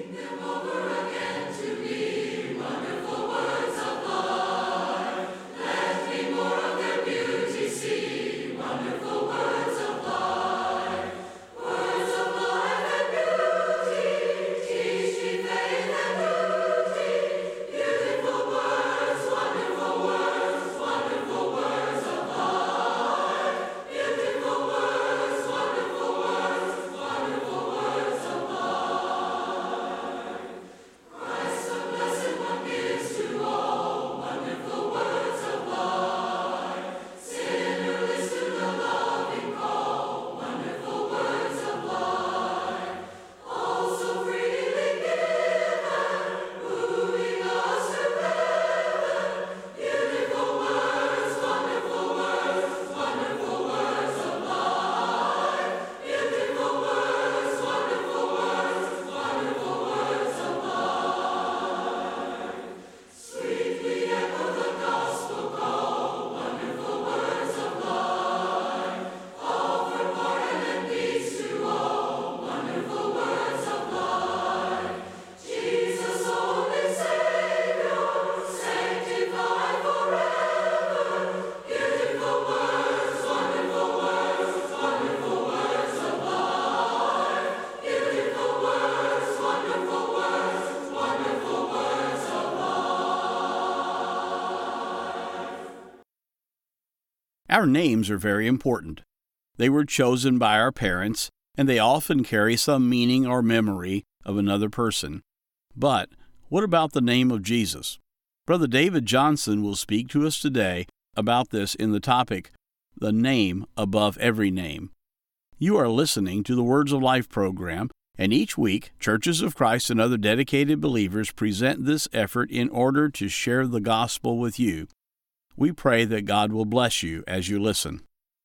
Our names are very important. They were chosen by our parents, and they often carry some meaning or memory of another person. But what about the name of Jesus? Brother David Johnson will speak to us today about this in the topic, The Name Above Every Name. You are listening to the Words of Life program, and each week, Churches of Christ and other dedicated believers present this effort in order to share the gospel with you. We pray that God will bless you as you listen.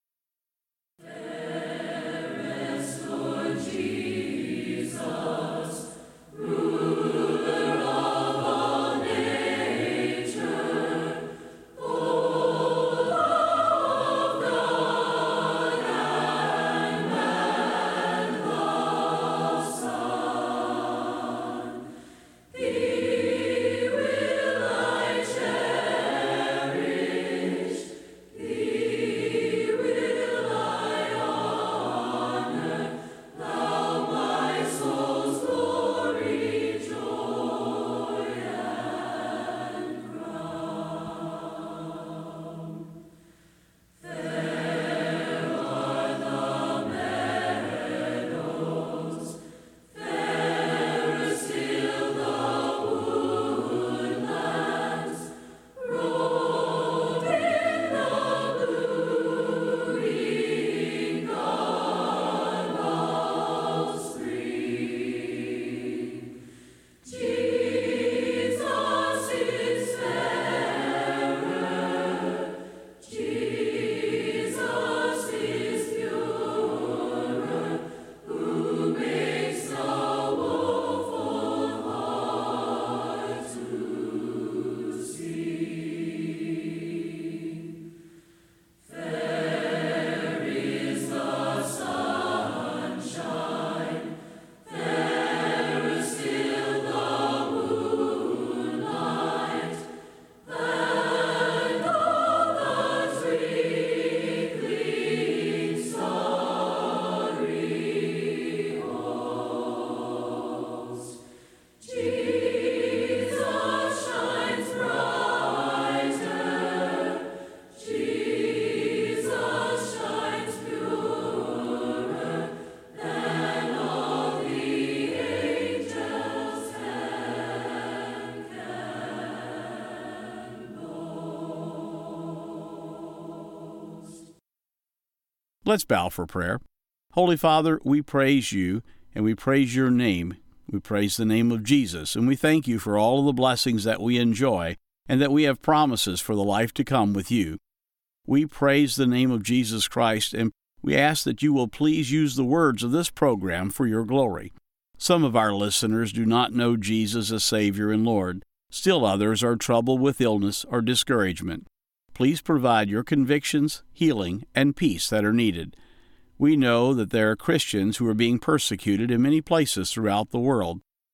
Let's bow for prayer. Holy Father, we praise you, and we praise your name. We praise the name of Jesus, and we thank you for all of the blessings that we enjoy, and that we have promises for the life to come with you. We praise the name of Jesus Christ, and we ask that you will please use the words of this program for your glory. Some of our listeners do not know Jesus as Savior and Lord. Still others are troubled with illness or discouragement. Please provide your convictions, healing, and peace that are needed. We know that there are Christians who are being persecuted in many places throughout the world.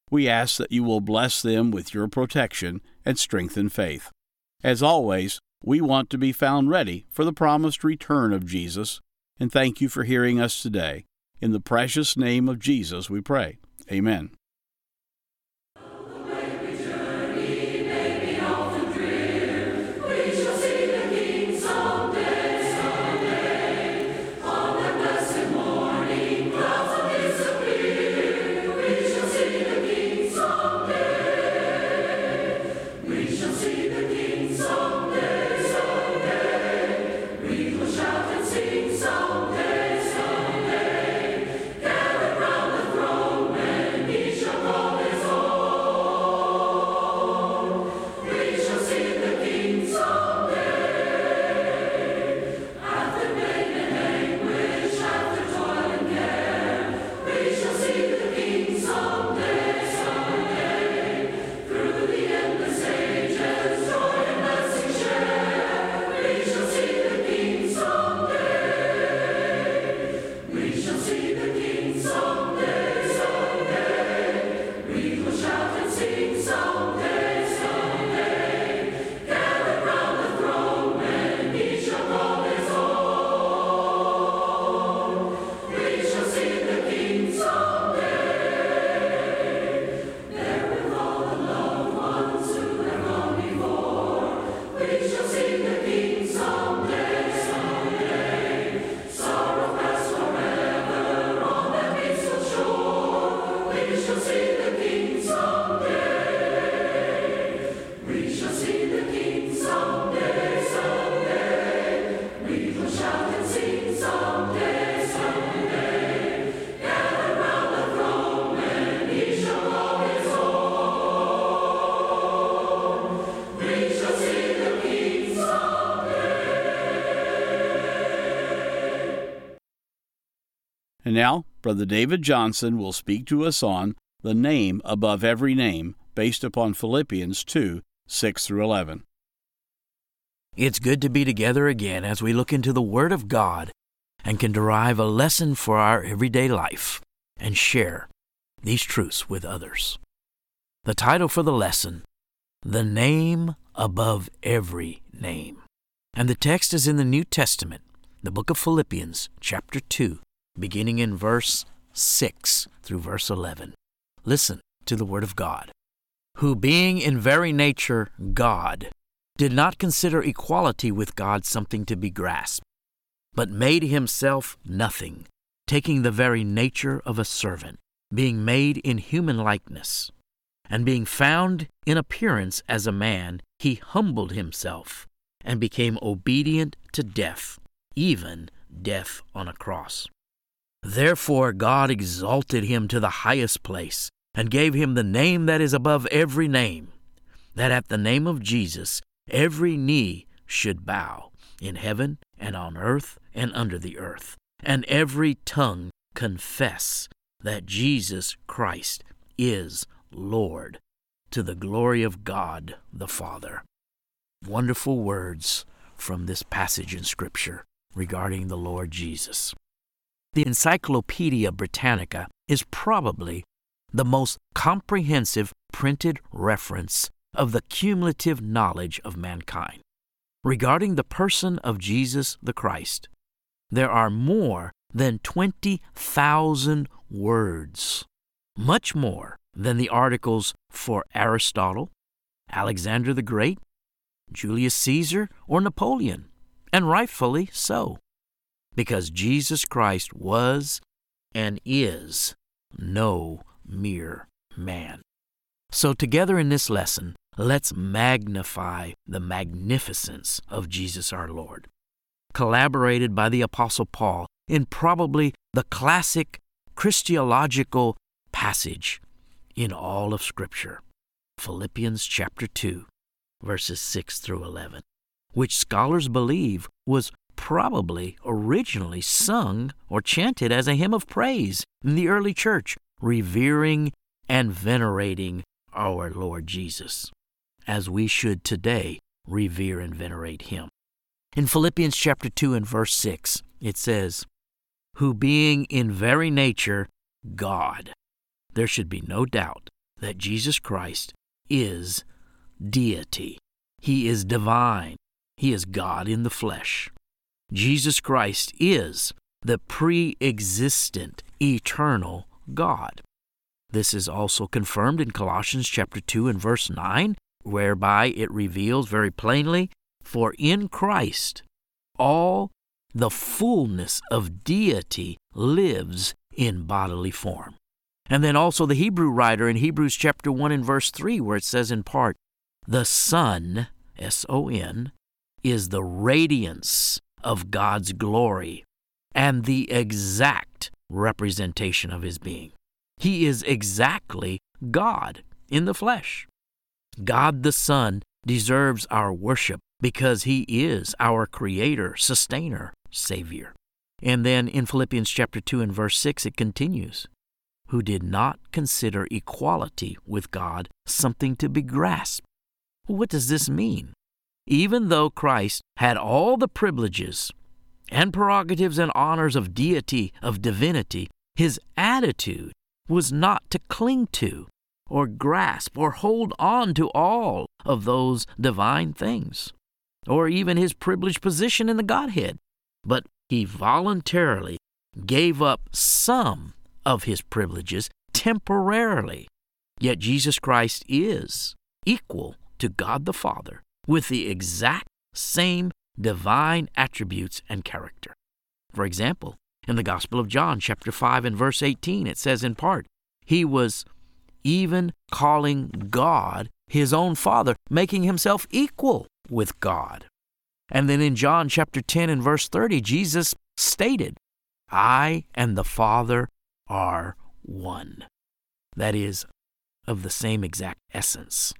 We ask that you will bless them with your protection and strengthen faith. As always, we want to be found ready for the promised return of Jesus, and thank you for hearing us today. In the precious name of Jesus we pray. Amen. And now, Brother David Johnson will speak to us on the name above every name, based upon Philippians 2, 6 through 11. It's good to be together again as we look into the Word of God and can derive a lesson for our everyday life and share these truths with others. The title for the lesson, The Name Above Every Name. And the text is in the New Testament, the book of Philippians, chapter 2, beginning in verse 6 through verse 11. Listen to the Word of God. Who being in very nature God, did not consider equality with God something to be grasped, but made himself nothing, taking the very nature of a servant, being made in human likeness. And being found in appearance as a man, he humbled himself, and became obedient to death, even death on a cross. Therefore God exalted him to the highest place, and gave him the name that is above every name, that at the name of Jesus every knee should bow, in heaven and on earth and under the earth, and every tongue confess that Jesus Christ is Lord, to the glory of God the Father. Wonderful words from this passage in Scripture regarding the Lord Jesus. The Encyclopedia Britannica is probably the most comprehensive printed reference of the cumulative knowledge of mankind. Regarding the person of Jesus the Christ, there are more than 20,000 words, much more than the articles for Aristotle, Alexander the Great, Julius Caesar, or Napoleon, and rightfully so, because Jesus Christ was and is no mere man. So together in this lesson, let's magnify the magnificence of Jesus our Lord, collaborated by the Apostle Paul in probably the classic Christological passage in all of Scripture, Philippians chapter 2, verses 6 through 11, which scholars believe was probably originally sung or chanted as a hymn of praise in the early church, revering and venerating our Lord Jesus, as we should today revere and venerate him. In Philippians chapter 2 and verse 6, it says, who being in very nature God. There should be no doubt that Jesus Christ is deity. He is divine. He is God in the flesh. Jesus Christ is the pre-existent, eternal God. This is also confirmed in Colossians chapter 2 and verse 9, whereby it reveals very plainly, "For in Christ all the fullness of deity lives in bodily form." And then also the Hebrew writer in Hebrews chapter 1 and verse 3, where it says in part, "The Son," S-O-N, "is the radiance of God's glory and the exact representation of His being." He is exactly God in the flesh. God the Son deserves our worship because He is our Creator, Sustainer, Savior. And then in Philippians chapter 2 and verse 6 it continues, "Who did not consider equality with God something to be grasped." What does this mean? Even though Christ had all the privileges and prerogatives and honors of deity, of divinity, His attitude was not to cling to or grasp or hold on to all of those divine things, or even His privileged position in the Godhead, but He voluntarily gave up some of His privileges temporarily. Yet Jesus Christ is equal to God the Father with the exact same divine attributes and character. For example, in the Gospel of John, chapter 5 and verse 18, it says in part, He was even calling God His own Father, making Himself equal with God. And then in John chapter 10 and verse 30, Jesus stated, "I and the Father are one." That is, of the same exact essence.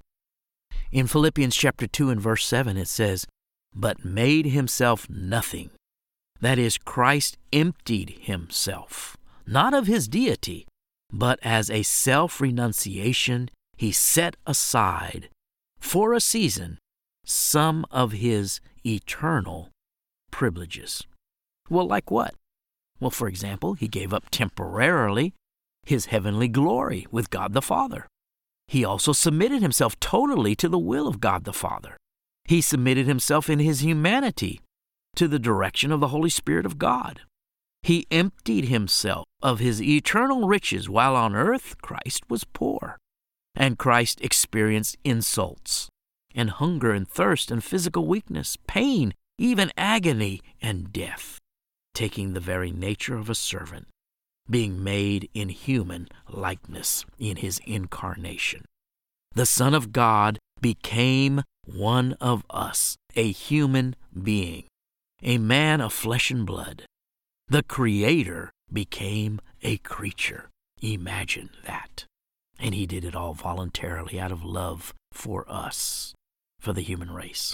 In Philippians chapter 2 and verse 7, it says, "But made Himself nothing." That is, Christ emptied Himself, not of His deity, but as a self-renunciation, He set aside, for a season, some of His eternal privileges. Well, like what? Well, for example, He gave up temporarily His heavenly glory with God the Father. He also submitted Himself totally to the will of God the Father. He submitted Himself in His humanity to the direction of the Holy Spirit of God. He emptied Himself of His eternal riches while on earth Christ was poor. And Christ experienced insults and hunger and thirst and physical weakness, pain, even agony and death, taking the very nature of a servant, being made in human likeness in His incarnation. The Son of God became one of us, a human being, a man of flesh and blood. The Creator became a creature. Imagine that. And He did it all voluntarily out of love for us, for the human race.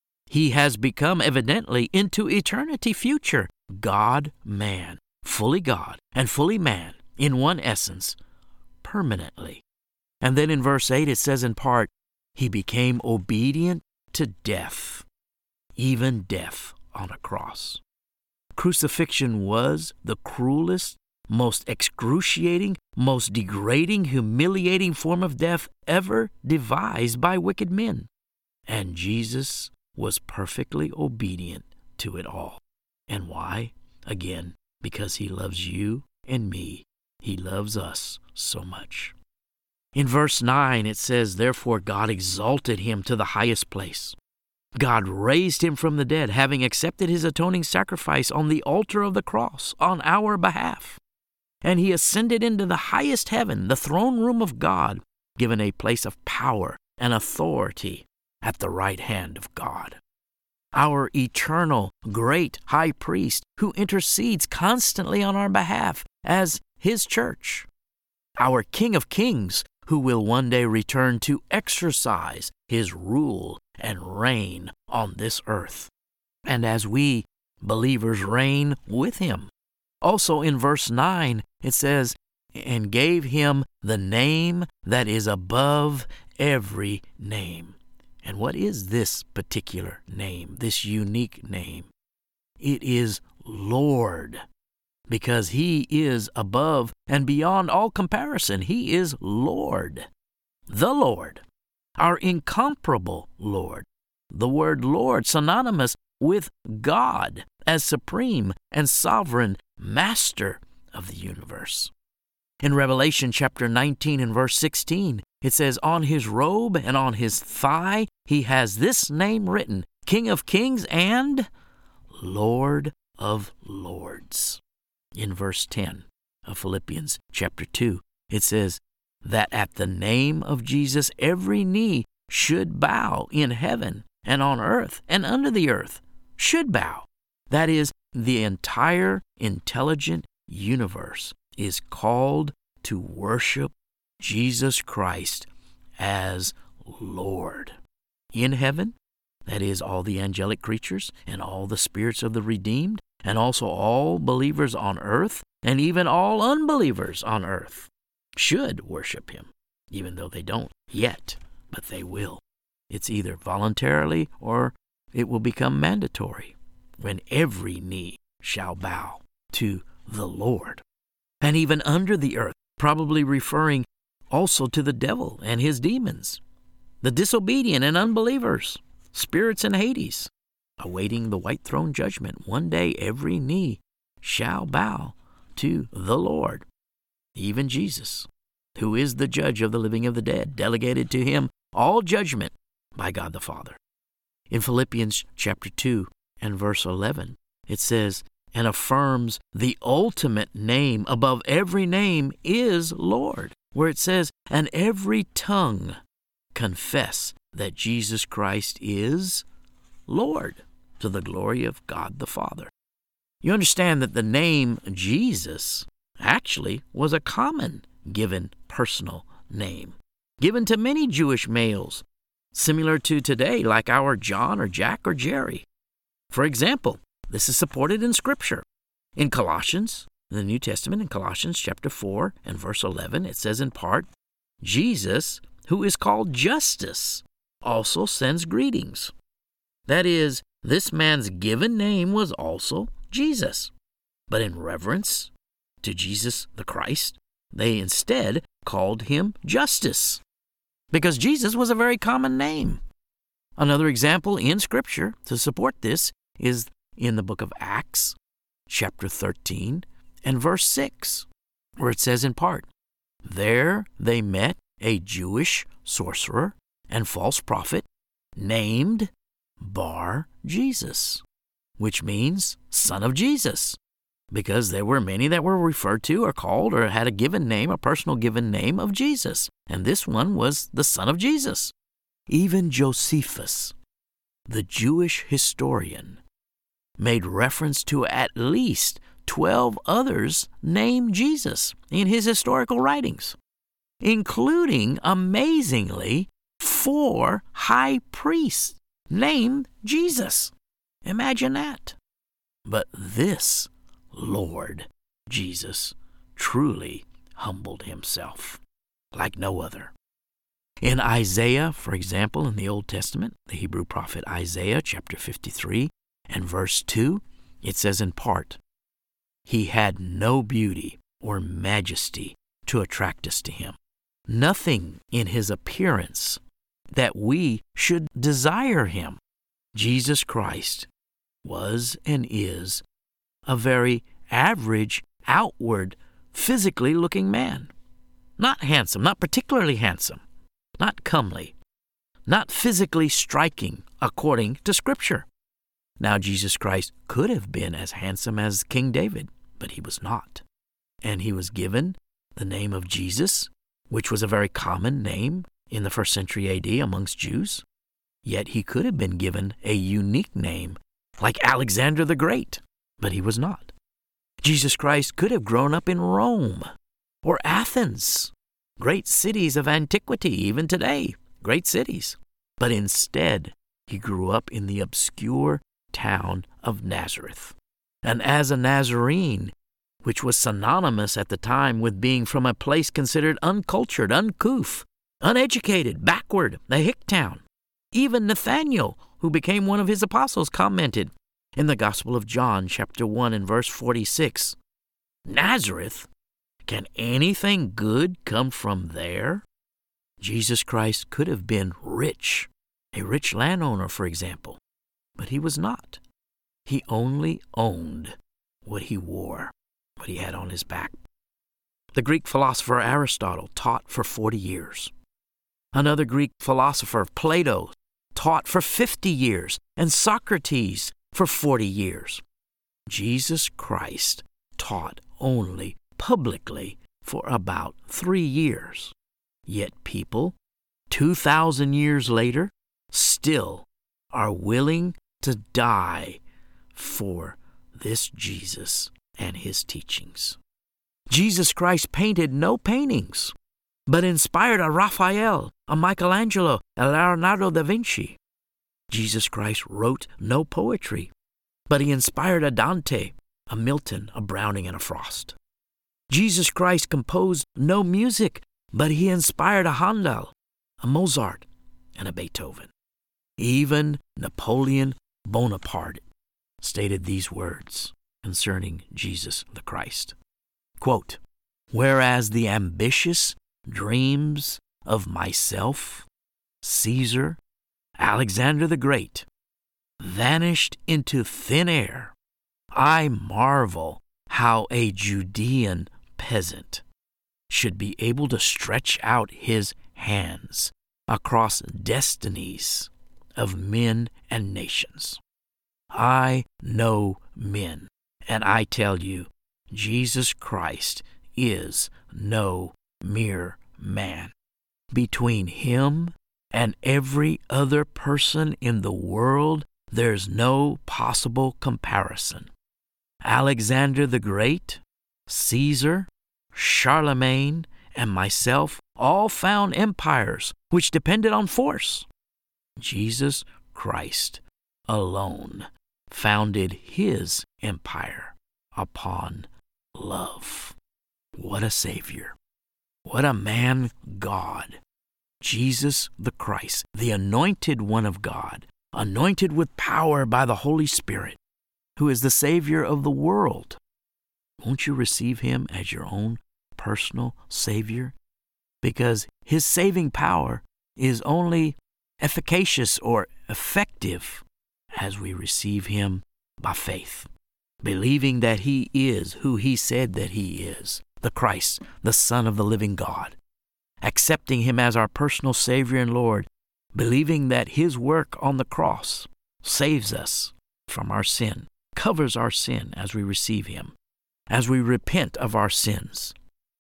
He has become, evidently, into eternity future, God-man, fully God and fully man in one essence, permanently. And then in verse 8 it says in part, He became obedient to death, even death on a cross. Crucifixion was the cruelest, most excruciating, most degrading, humiliating form of death ever devised by wicked men. And Jesus was perfectly obedient to it all. And why? Again, because He loves you and me. He loves us so much. In verse 9 it says, "Therefore God exalted Him to the highest place. God raised Him from the dead, having accepted His atoning sacrifice on the altar of the cross on our behalf. And He ascended into the highest heaven, the throne room of God, given a place of power and authority at the right hand of God. Our eternal, great high priest who intercedes constantly on our behalf as His church. Our King of Kings who will one day return to exercise His rule and reign on this earth. And as we, believers, reign with Him. Also in verse 9 it says, "And gave Him the name that is above every name." And what is this particular name, this unique name? It is Lord, because He is above and beyond all comparison. He is Lord. the Lord, our incomparable Lord. The word Lord synonymous with God as supreme and sovereign master of the universe. In Revelation chapter 19 and verse 16, it says, "On his robe and on his thigh he has this name written, King of Kings and Lord of Lords." In verse 10 of Philippians chapter 2, it says that at the name of Jesus every knee should bow in heaven and on earth and under the earth. Should bow. That is, the entire intelligent universe is called to worship Jesus Christ as Lord. In heaven, that is, all the angelic creatures and all the spirits of the redeemed, and also all believers on earth, and even all unbelievers on earth should worship him, even though they don't yet, but they will. It's either voluntarily or it will become mandatory when every knee shall bow to the Lord. And even under the earth, probably referring also to the devil and his demons, the disobedient and unbelievers, spirits in Hades, awaiting the white throne judgment. One day every knee shall bow to the Lord, even Jesus, who is the judge of the living and of the dead, delegated to him all judgment by God the Father. In Philippians chapter 2 and verse 11, it says, and affirms the ultimate name above every name is Lord, where it says, and every tongue confess that Jesus Christ is Lord, to the glory of God the Father. You understand that the name Jesus actually was a common given personal name, given to many Jewish males, similar to today, like our John or Jack or Jerry. For example, this is supported in Scripture. In Colossians, in the New Testament, in Colossians chapter 4 and verse 11, it says in part, Jesus, who is called Justus, also sends greetings. That is, this man's given name was also Jesus. But in reverence to Jesus the Christ, they instead called him Justus, because Jesus was a very common name. Another example in Scripture to support this is in the book of Acts, chapter 13 and verse 6, where it says in part, there they met a Jewish sorcerer and false prophet named Bar Jesus, which means son of Jesus, because there were many that were referred to or called or had a given name, a personal given name of Jesus, and this one was the son of Jesus. Even Josephus, the Jewish historian, made reference to at least 12 others named Jesus in his historical writings, including, amazingly, 4 high priests named Jesus. Imagine that. But this Lord Jesus truly humbled himself like no other. In Isaiah, for example, in the Old Testament, the Hebrew prophet Isaiah, chapter 53, and verse 2, it says in part, he had no beauty or majesty to attract us to him, nothing in his appearance that we should desire him. Jesus Christ was and is a very average, outward, physically looking man. Not handsome, not particularly handsome, not comely, not physically striking according to Scripture. Now, Jesus Christ could have been as handsome as King David, but he was not. And he was given the name of Jesus, which was a very common name in the 1st century A.D. amongst Jews. Yet he could have been given a unique name like Alexander the Great, but he was not. Jesus Christ could have grown up in Rome or Athens, great cities of antiquity, even today, great cities. But instead, he grew up in the obscure town of Nazareth. And as a Nazarene, which was synonymous at the time with being from a place considered uncultured, uncouth, uneducated, backward, a hick town. Even Nathanael, who became one of his apostles, commented in the Gospel of John, chapter 1 and verse 46, Nazareth? Can anything good come from there? Jesus Christ could have been rich, a rich landowner, for example, but he was not. He only owned what he wore, what he had on his back. The Greek philosopher Aristotle taught for 40 years. Another Greek philosopher, Plato, taught for 50 years, and Socrates for 40 years. Jesus Christ taught only publicly for about 3 years. Yet people, 2,000 years later, still are willing to die for this Jesus and his teachings. Jesus Christ painted no paintings, but inspired a Raphael, a Michelangelo, a Leonardo da Vinci. Jesus Christ wrote no poetry, but he inspired a Dante, a Milton, a Browning, and a Frost. Jesus Christ composed no music, but he inspired a Handel, a Mozart, and a Beethoven. Even Napoleon Bonaparte stated these words concerning Jesus the Christ. Quote, "Whereas the ambitious dreams of myself, Caesar, Alexander the Great, vanished into thin air, I marvel how a Judean peasant should be able to stretch out his hands across destinies of men and nations. I know men, and I tell you, Jesus Christ is no mere man. Between him and every other person in the world, there's no possible comparison. Alexander the Great, Caesar, Charlemagne, and myself all found empires which depended on force. Jesus Christ alone founded his empire upon love. What a Savior. What a man God. Jesus the Christ, the anointed one of God, anointed with power by the Holy Spirit, who is the Savior of the world. Won't you receive him as your own personal Savior? Because his saving power is only efficacious or effective as we receive him by faith, believing that he is who he said that he is, the Christ, the Son of the living God, accepting him as our personal Savior and Lord, believing that his work on the cross saves us from our sin, covers our sin as we receive him, as we repent of our sins,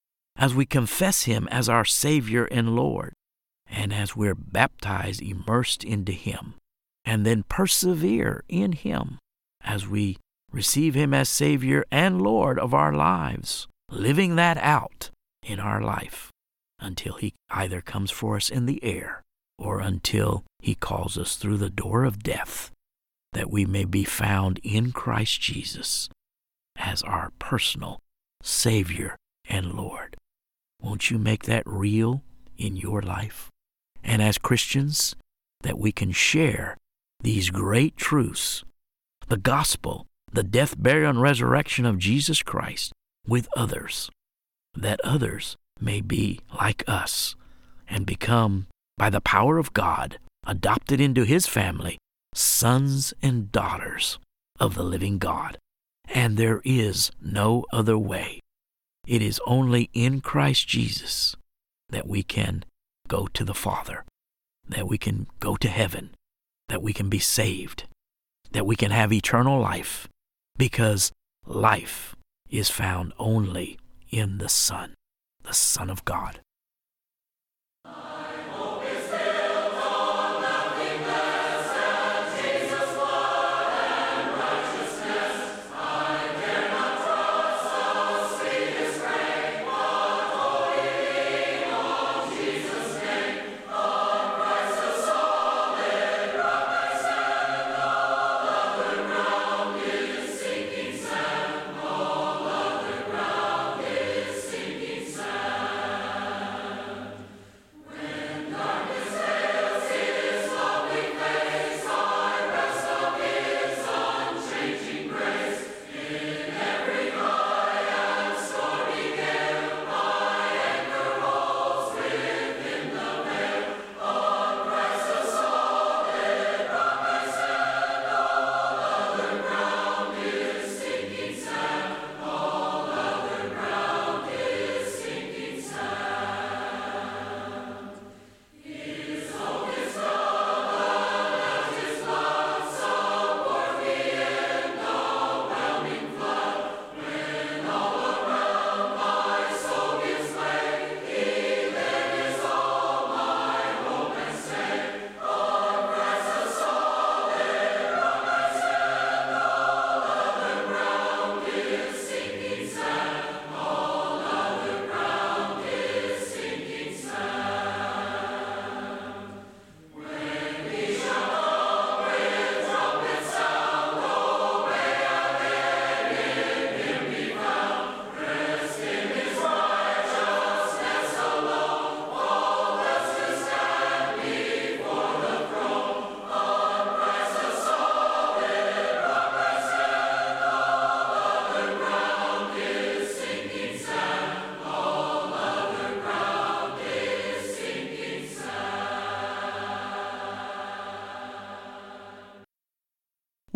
as we confess him as our Savior and Lord, and as we're baptized, immersed into him, and then persevere in him as we receive him as Savior and Lord of our lives, living that out in our life until he either comes for us in the air or until he calls us through the door of death, that we may be found in Christ Jesus as our personal Savior and Lord. Won't you make that real in your life? And as Christians, that we can share these great truths, the gospel, the death, burial, and resurrection of Jesus Christ with others, that others may be like us and become, by the power of God, adopted into his family, sons and daughters of the living God. And there is no other way. It is only in Christ Jesus that we can go to the Father, that we can go to heaven, that we can be saved, that we can have eternal life, because life is found only in the Son of God.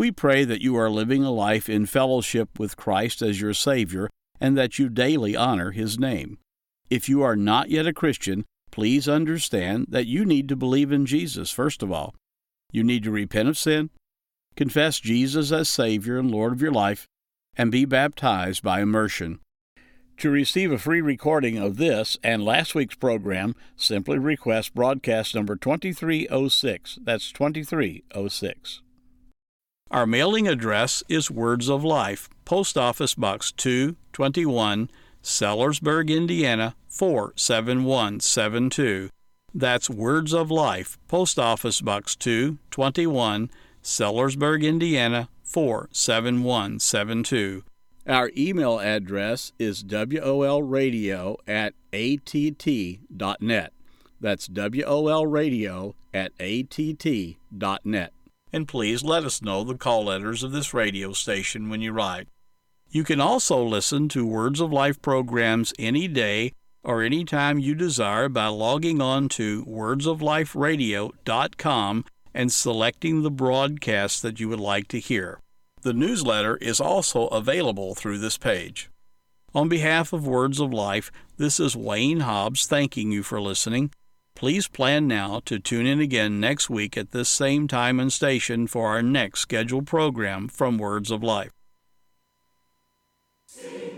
We pray that you are living a life in fellowship with Christ as your Savior and that you daily honor His name. If you are not yet a Christian, please understand that you need to believe in Jesus first of all. You need to repent of sin, confess Jesus as Savior and Lord of your life, and be baptized by immersion. To receive a free recording of this and last week's program, simply request broadcast number 2306. That's 2306. Our mailing address is Words of Life, Post Office Box 221, Sellersburg, Indiana 47172. That's Words of Life, Post Office Box 221, Sellersburg, Indiana 47172. Our email address is wolradio@att.net. That's wolradio@att.net. And please let us know the call letters of this radio station when you write. You can also listen to Words of Life programs any day or any time you desire by logging on to wordsofliferadio.com and selecting the broadcast that you would like to hear. The newsletter is also available through this page. On behalf of Words of Life, this is Wayne Hobbs thanking you for listening. Please plan now to tune in again next week at this same time and station for our next scheduled program from Words of Life.